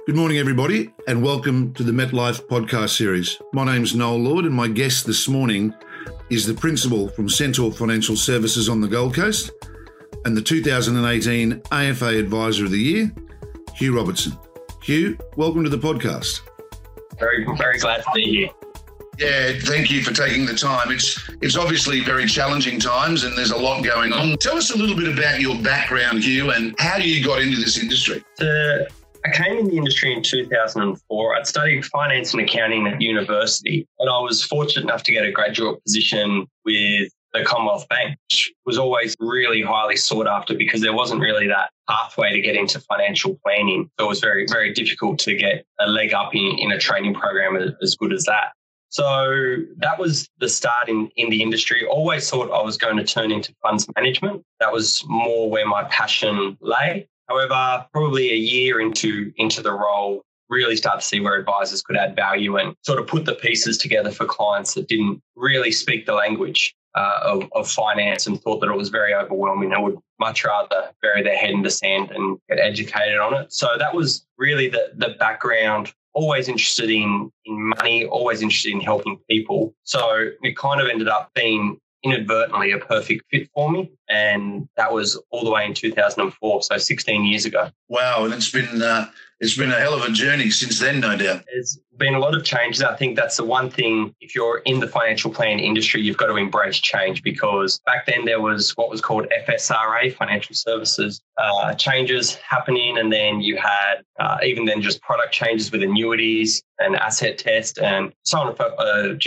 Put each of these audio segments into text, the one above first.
Good morning, everybody, and welcome to the MetLife podcast series. My name's Noel Lord, and my guest this morning is the principal from Centaur Financial Services on the Gold Coast and the 2018 AFA Advisor of the Year, Hugh Robertson. Hugh, welcome to the podcast. Very glad to be here. Yeah, thank you for taking the time. It's obviously very challenging times and there's a lot going on. Tell us a little bit about your background, Hugh, and how you got into this industry. I came in the industry in 2004. I'd studied finance and accounting at university, and I was fortunate enough to get a graduate position with the Commonwealth Bank, which was always really highly sought after because there wasn't really that pathway to get into financial planning. So it was very, very difficult to get a leg up in a training program as good as that. So that was the start in the industry. Always thought I was going to turn into funds management. That was more where my passion lay. However, probably a year into the role, really start to see where advisors could add value and sort of put the pieces together for clients that didn't really speak the language of finance and thought that it was very overwhelming and would much rather bury their head in the sand and get educated on it. So that was really the background. Always interested in money, always interested in helping people. So it kind of ended up being inadvertently a perfect fit for me. And that was all the way in 2004, so 16 years ago. Wow, and it's been a hell of a journey since then, no doubt. There's been a lot of changes. I think that's the one thing, if you're in the financial plan industry, you've got to embrace change, because back then there was what was called FSRA, financial services changes happening. And then you had even then just product changes with annuities and asset test and so on for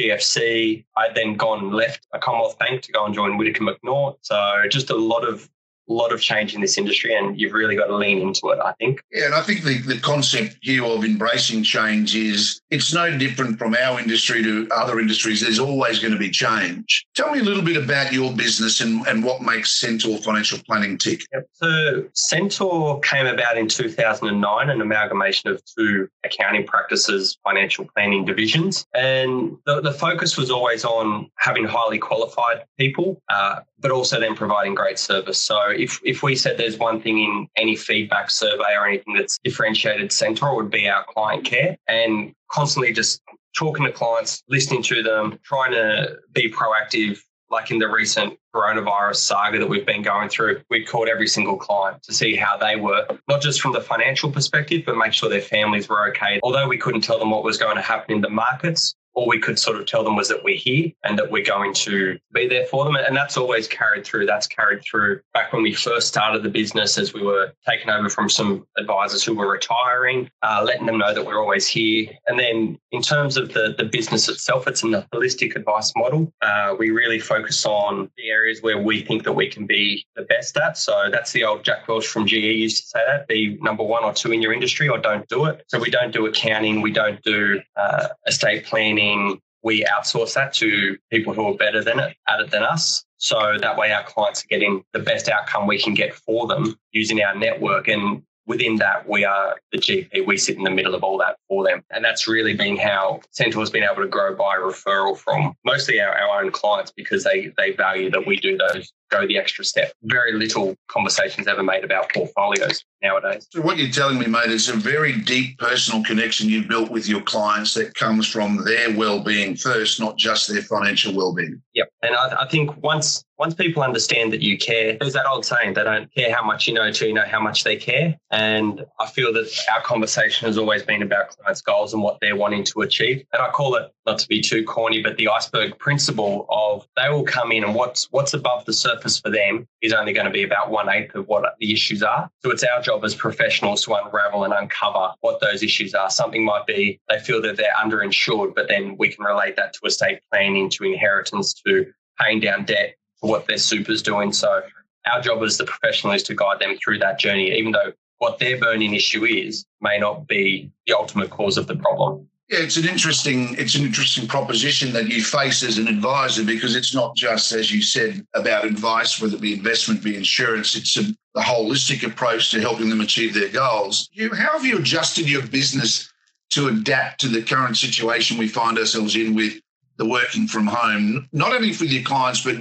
GFC. I'd then gone and left a Commonwealth Bank to go and join Whittaker Macnaught. So just a lot of change in this industry, and you've really got to lean into it, I think. Yeah, and I think the concept here of embracing change it's no different from our industry to other industries. There's always going to be change. Tell me a little bit about your business and what makes Centaur Financial Planning tick. Yep. So Centaur came about in 2009, an amalgamation of two accounting practices, financial planning divisions. And the focus was always on having highly qualified people, but also then providing great service. So if we said there's one thing in any feedback survey or anything that's differentiated Centaur, would be our client care, and constantly just talking to clients, listening to them, trying to be proactive. Like in the recent coronavirus saga that we've been going through, we called every single client to see how they were, not just from the financial perspective, but make sure their families were okay. Although we couldn't tell them what was going to happen in the markets, all we could sort of tell them was that we're here and that we're going to be there for them. And that's always carried through. That's carried through back when we first started the business, as we were taking over from some advisors who were retiring, letting them know that we're always here. And then in terms of the business itself, it's a holistic advice model. We really focus on the areas where we think that we can be the best at. So that's the old Jack Welch from GE used to say that, be number one or two in your industry or don't do it. So we don't do accounting. We don't do estate planning. We outsource that to people who are better at it than us. So that way our clients are getting the best outcome we can get for them using our network. And within that, we are the GP. We sit in the middle of all that for them. And that's really been how Centaur has been able to grow by referral from mostly our own clients, because they value that we do go the extra step. Very little conversations ever made about portfolios nowadays. So what you're telling me, mate, is a very deep personal connection you've built with your clients that comes from their well-being first, not just their financial well-being. Yep. And I think once people understand that you care, there's that old saying, they don't care how much you know till you know how much they care. And I feel that our conversation has always been about clients' goals and what they're wanting to achieve. And I call it, not to be too corny, but the iceberg principle of they will come in and what's above the surface for them is only going to be about 1/8 of what the issues are. So it's our job as professionals to unravel and uncover what those issues are. Something might be they feel that they're underinsured, but then we can relate that to estate planning, to inheritance, to paying down debt, to what their super's doing. So our job as the professional is to guide them through that journey, even though what their burning issue is may not be the ultimate cause of the problem. Yeah, it's an interesting proposition that you face as an advisor, because it's not just, as you said, about advice, whether it be investment, be insurance. It's the holistic approach to helping them achieve their goals. How have you adjusted your business to adapt to the current situation we find ourselves in with the working from home, not only for your clients, but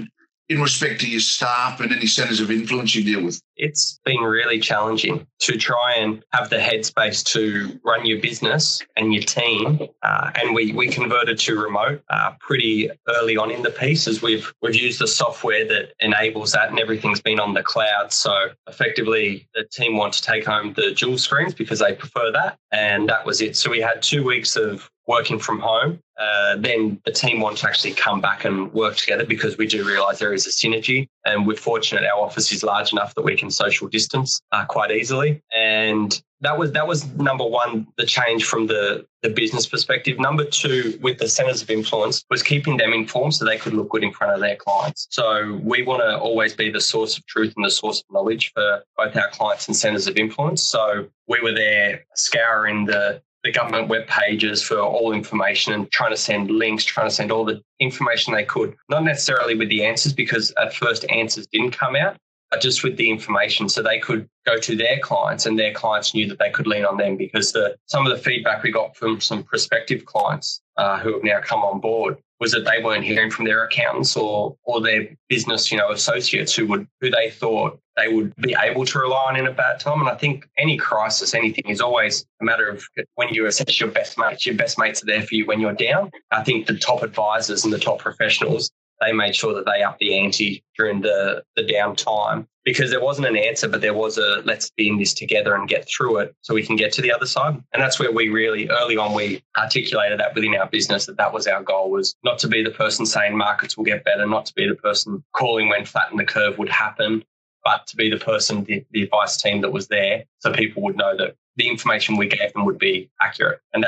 in respect to your staff and any centres of influence you deal with? It's been really challenging to try and have the headspace to run your business and your team. And we converted to remote pretty early on in the piece, as we've used the software that enables that, and everything's been on the cloud. So effectively, the team want to take home the dual screens because they prefer that. And that was it. So we had 2 weeks of working from home. Then the team want to actually come back and work together because we do realise there is a synergy, and we're fortunate our office is large enough that we can social distance quite easily. And that was number one, the change from the business perspective. Number two, with the centres of influence, was keeping them informed so they could look good in front of their clients. So we want to always be the source of truth and the source of knowledge for both our clients and centres of influence. So we were there scouring the government web pages for all information and trying to send links, trying to send all the information they could, not necessarily with the answers, because at first answers didn't come out, but just with the information so they could go to their clients and their clients knew that they could lean on them, because some of the feedback we got from some prospective clients who have now come on board was that they weren't hearing from their accountants or their business, associates who they thought they would be able to rely on in a bad time. And I think any crisis, anything is always a matter of when you assess your best mates are there for you when you're down. I think the top advisors and the top professionals, they made sure that they upped the ante during the downtime, because there wasn't an answer, but there was a let's be in this together and get through it so we can get to the other side. And that's where we really, early on, we articulated that within our business, that was our goal, was not to be the person saying markets will get better, not to be the person calling when flatten the curve would happen, but to be the person, the advice team that was there so people would know that the information we gave them would be accurate. And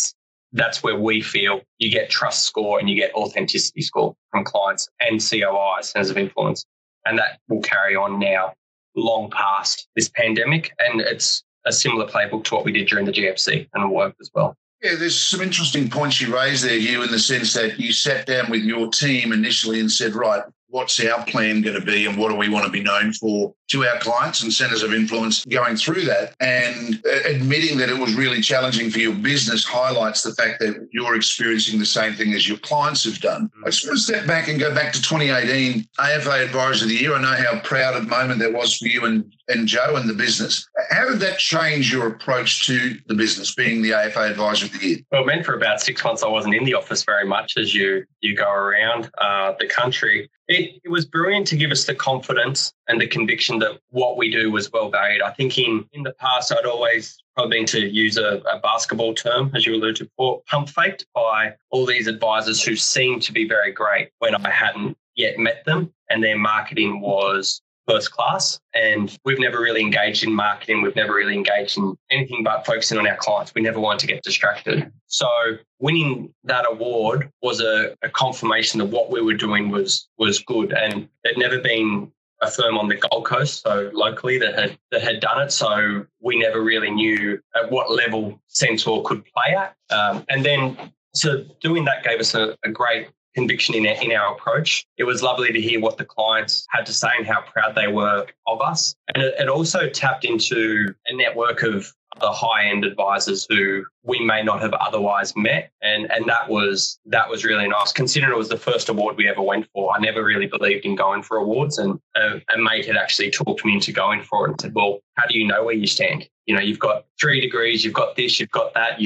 that's where we feel you get trust score and you get authenticity score from clients and COIs, centers of influence. And that will carry on now long past this pandemic. And it's a similar playbook to what we did during the GFC, and it worked as well. Yeah, there's some interesting points you raised there, Hugh, in the sense that you sat down with your team initially and said, right, what's our plan going to be and what do we want to be known for to our clients and centres of influence going through that, and admitting that it was really challenging for your business highlights the fact that you're experiencing the same thing as your clients have done. I just want to step back and go back to 2018, AFA Advisor of the Year. I know how proud a moment that was for you and Joe and the business. How did that change your approach to the business, being the AFA Advisor of the Year? Well, it meant for about 6 months I wasn't in the office very much as you go around the country. It was brilliant to give us the confidence and the conviction that what we do was well valued. I think in the past, I'd always probably been, to use a basketball term, as you alluded to before, pump faked by all these advisors who seemed to be very great when I hadn't yet met them, and their marketing was first class. And we've never really engaged in marketing. We've never really engaged in anything but focusing on our clients. We never wanted to get distracted. So winning that award was a confirmation that what we were doing was good. And there'd never been a firm on the Gold Coast, so locally, that had done it. So we never really knew at what level Centaur could play at. And then so doing that gave us a great conviction in our approach. It was lovely to hear what the clients had to say and how proud they were of us. And it also tapped into a network of the high-end advisors who we may not have otherwise met. And that was really nice, considering it was the first award we ever went for. I never really believed in going for awards, and a mate had actually talked me into going for it and said, well, how do you know where you stand? You've got 3 degrees, you've got this, you've got that,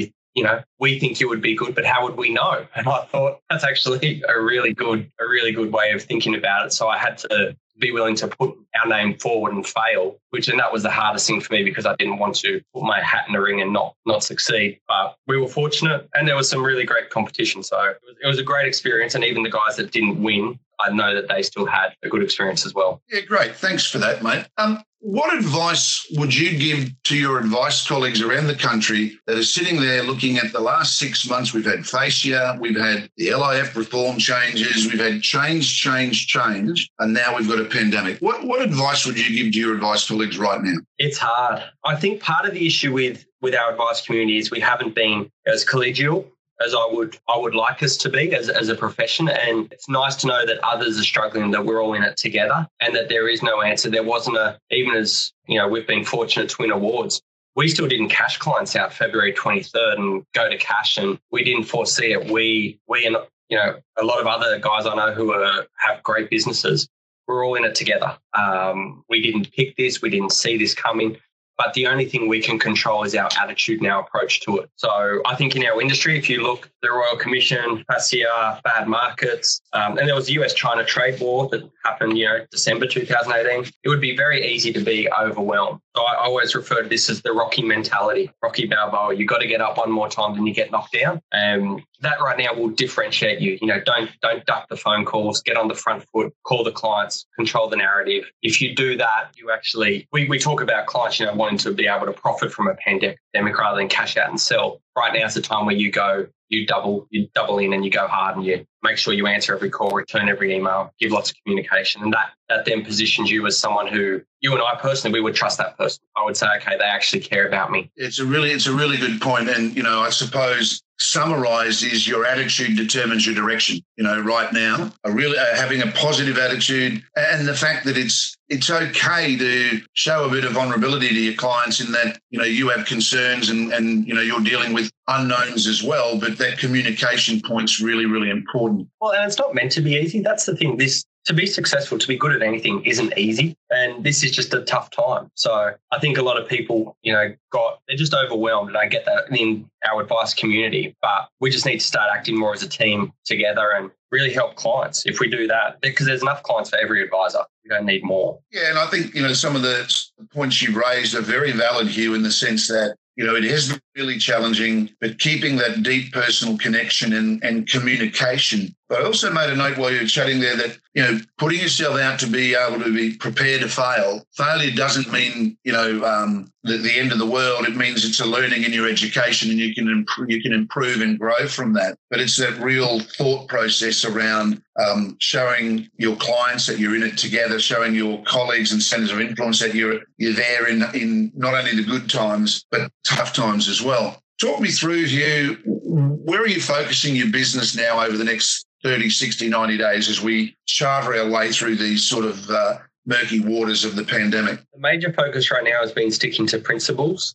we think you would be good, but how would we know? And I thought that's actually a really good way of thinking about it. So I had to be willing to put our name forward and fail, and that was the hardest thing for me, because I didn't want to put my hat in the ring and not succeed. But we were fortunate, and there was some really great competition. So it was a great experience. And even the guys that didn't win, I know that they still had a good experience as well. Yeah, great. Thanks for that, mate. What advice would you give to your advice colleagues around the country that are sitting there looking at the last 6 months? We've had fascia, we've had the LIF reform changes, we've had change, and now we've got a pandemic. What advice would you give to your advice colleagues right now? It's hard. I think part of the issue with our advice community is we haven't been as collegial as I would like us to be as a profession. And it's nice to know that others are struggling, that we're all in it together, and that there is no answer. There wasn't even as, we've been fortunate to win awards, we still didn't cash clients out February 23rd and go to cash, and we didn't foresee it. We and, a lot of other guys I know who have great businesses, we're all in it together. We didn't pick this. We didn't see this coming. But the only thing we can control is our attitude and our approach to it. So I think in our industry, if you look, the Royal Commission, FASEA, bad markets, and there was the US-China trade war that happened, December 2018, it would be very easy to be overwhelmed. So I always refer to this as the Rocky mentality, Rocky Balboa. You got to get up one more time than you get knocked down. That right now will differentiate you. Don't duck the phone calls, get on the front foot, call the clients, control the narrative. If you do that, you actually, we talk about clients, wanting to be able to profit from a pandemic rather than cash out and sell. Right now is the time where you double in and you go hard and you make sure you answer every call, return every email, give lots of communication. And that then positions you as someone who, you and I personally, we would trust that person. I would say, okay, they actually care about me. It's a really good point. And, I suppose summarised is your attitude determines your direction. Right now, having a positive attitude and the fact that it's okay to show a bit of vulnerability to your clients in that, you have concerns and you're dealing with unknowns as well, but that communication point's really, really important. Well, and it's not meant to be easy. That's the thing. To be successful, to be good at anything isn't easy. And this is just a tough time. So I think a lot of people, they're just overwhelmed. And I get that in our advice community, but we just need to start acting more as a team together and really help clients. If we do that, because there's enough clients for every advisor. We don't need more. Yeah, and I think, some of the points you raised are very valid, Hugh, in the sense that, it has been really challenging, but keeping that deep personal connection and communication. But I also made a note while you were chatting there that, putting yourself out to be able to be prepared to fail. Failure doesn't mean, the end of the world. It means it's a learning in your education and you can improve and grow from that. But it's that real thought process around showing your clients that you're in it together, showing your colleagues and centres of influence that you're there in not only the good times, but tough times as well. Talk me through, Hugh, where are you focusing your business now over the next 30, 60, 90 days as we charter our way through these sort of murky waters of the pandemic? The major focus right now has been sticking to principles.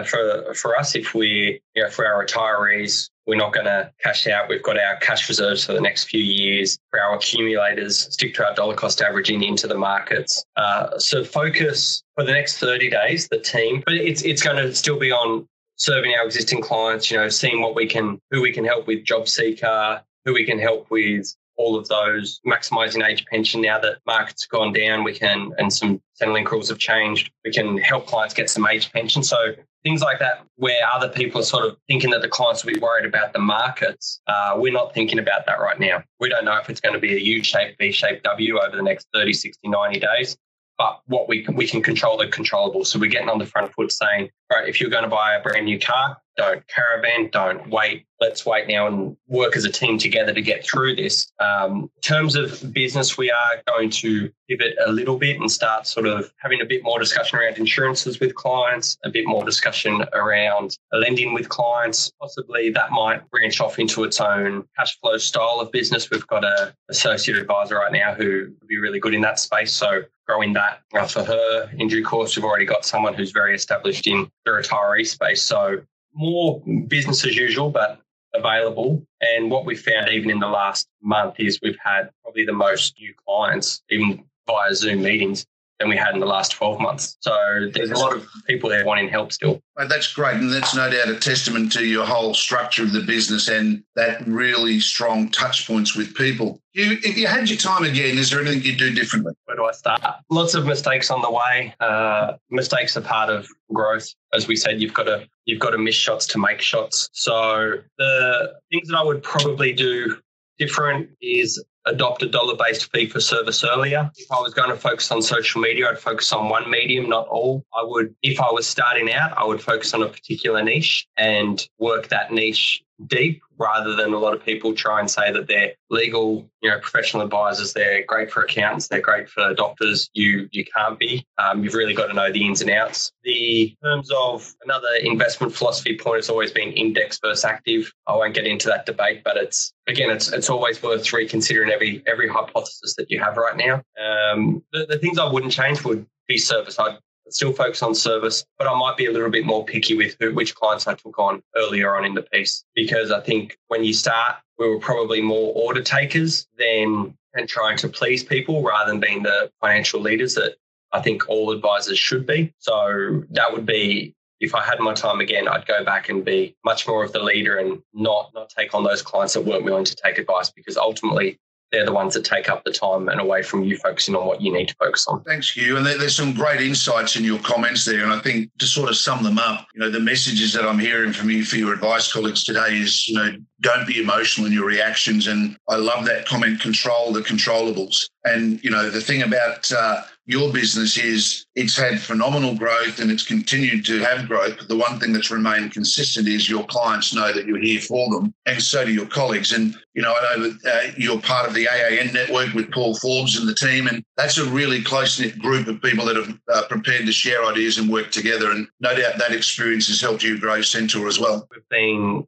For us, if for our retirees, we're not going to cash out. We've got our cash reserves for the next few years. For our accumulators, stick to our dollar cost averaging into the markets. So focus for the next 30 days, the team, but it's going to still be on serving our existing clients, seeing who we can help with job seeker, who we can help with all of those, maximising age pension now that markets have gone down, and some Centrelink rules have changed, we can help clients get some age pension. So things like that, where other people are sort of thinking that the clients will be worried about the markets, we're not thinking about that right now. We don't know if it's going to be a U-shape, V-shape, W over the next 30, 60, 90 days. But what we can control the controllable. So we're getting on the front foot saying, all right, if you're going to buy a brand new car, don't caravan, don't wait. Let's wait now and work as a team together to get through this. In terms of business, we are going to pivot a little bit and start sort of having a bit more discussion around insurances with clients, a bit more discussion around lending with clients. Possibly that might branch off into its own cash flow style of business. We've got an associate advisor right now who would be really good in that space. So growing that for her in due course. We've already got someone who's very established in the retiree space. So more business as usual, but available. And what we've found even in the last month is we've had probably the most new clients, even via Zoom meetings, than we had in the last 12 months. So there's a lot of people there wanting help still. That's great. And that's no doubt a testament to your whole structure of the business and that really strong touch points with people. If you had your time again, is there anything you'd do differently? Where do I start? Lots of mistakes on the way. Mistakes are part of growth. As we said, you've got to miss shots to make shots. So the things that I would probably do different is adopt a dollar-based fee for service earlier. If I was going to focus on social media, I'd focus on one medium, not all. If I was starting out, I would focus on a particular niche and work that niche deep, rather than a lot of people try and say that they're legal, professional advisors, they're great for accountants, they're great for doctors. You can't be. You've really got to know the ins and outs. In terms of another investment philosophy point has always been index versus active. I won't get into that debate, but it's always worth reconsidering every hypothesis that you have right now. The things I wouldn't change would be service. I'd still focus on service, but I might be a little bit more picky with which clients I took on earlier on in the piece, because I think when you start, we were probably more order takers than and trying to please people rather than being the financial leaders that I think all advisors should be. So that would be, if I had my time again, I'd go back and be much more of the leader and not take on those clients that weren't willing to take advice, because ultimately they're the ones that take up the time and away from you focusing on what you need to focus on. Thanks, Hugh. And there's some great insights in your comments there. And I think to sort of sum them up, the messages that I'm hearing from you for your advice colleagues today is, don't be emotional in your reactions. And I love that comment, control the controllables. And, the thing about your business is it's had phenomenal growth and it's continued to have growth. But the one thing that's remained consistent is your clients know that you're here for them, and so do your colleagues. And, I know that you're part of the AAN network with Paul Forbes and the team, and that's a really close-knit group of people that have prepared to share ideas and work together. And no doubt that experience has helped you grow Centaur as well. We've been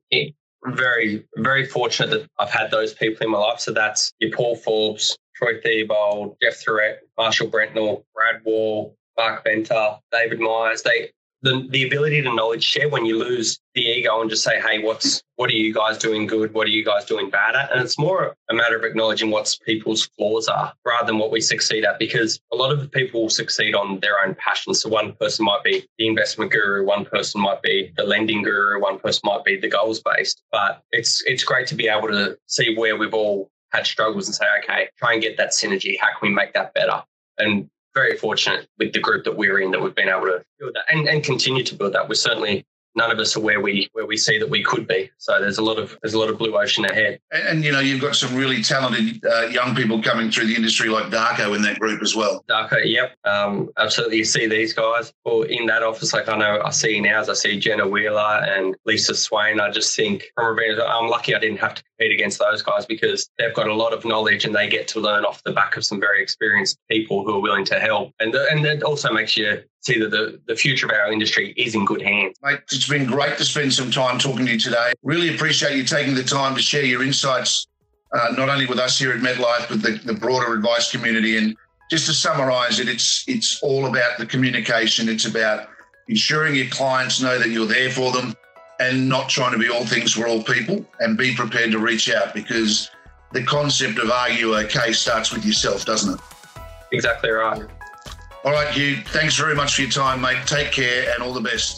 very, very fortunate that I've had those people in my life. So that's your Paul Forbes, Troy Theobald, Jeff Thurett, Marshall Brentnell, Brad Wall, Mark Venter, David Myers. The ability to knowledge share when you lose the ego and just say, hey, what are you guys doing good? What are you guys doing bad at? And it's more a matter of acknowledging what people's flaws are rather than what we succeed at, because a lot of people succeed on their own passion. So one person might be the investment guru, one person might be the lending guru, one person might be the goals-based. But it's great to be able to see where we've all had struggles and say, okay, try and get that synergy. How can we make that better? And very fortunate with the group that we're in that we've been able to build that and continue to build that. We're certainly, none of us are where we see that we could be. So there's a lot of blue ocean ahead. And you've got some really talented young people coming through the industry like Darko in that group as well. Darko, yep. Absolutely. You see these guys in that office. Like I see in ours, I see Jenna Wheeler and Lisa Swain. I just think I'm lucky I didn't have to compete against those guys, because they've got a lot of knowledge and they get to learn off the back of some very experienced people who are willing to help. And it also makes you see that the future of our industry is in good hands. Mate, it's been great to spend some time talking to you today. Really appreciate you taking the time to share your insights, not only with us here at MetLife, but the broader advice community. And just to summarise it, it's all about the communication. It's about ensuring your clients know that you're there for them and not trying to be all things for all people, and be prepared to reach out, because the concept of are you okay starts with yourself, doesn't it? Exactly right. All right, Hugh, thanks very much for your time, mate. Take care and all the best.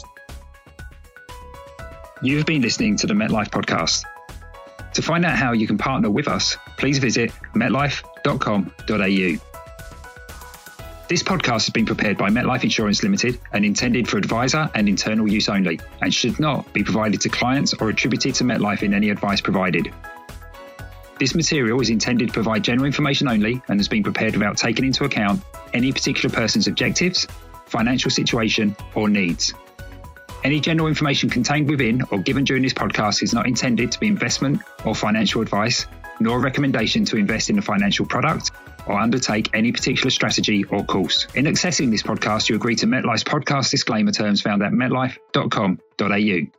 You've been listening to the MetLife podcast. To find out how you can partner with us, please visit metlife.com.au. This podcast has been prepared by MetLife Insurance Limited and intended for advisor and internal use only, and should not be provided to clients or attributed to MetLife in any advice provided. This material is intended to provide general information only and has been prepared without taking into account any particular person's objectives, financial situation, or needs. Any general information contained within or given during this podcast is not intended to be investment or financial advice, nor a recommendation to invest in a financial product or undertake any particular strategy or course. In accessing this podcast, you agree to MetLife's podcast disclaimer terms found at metlife.com.au.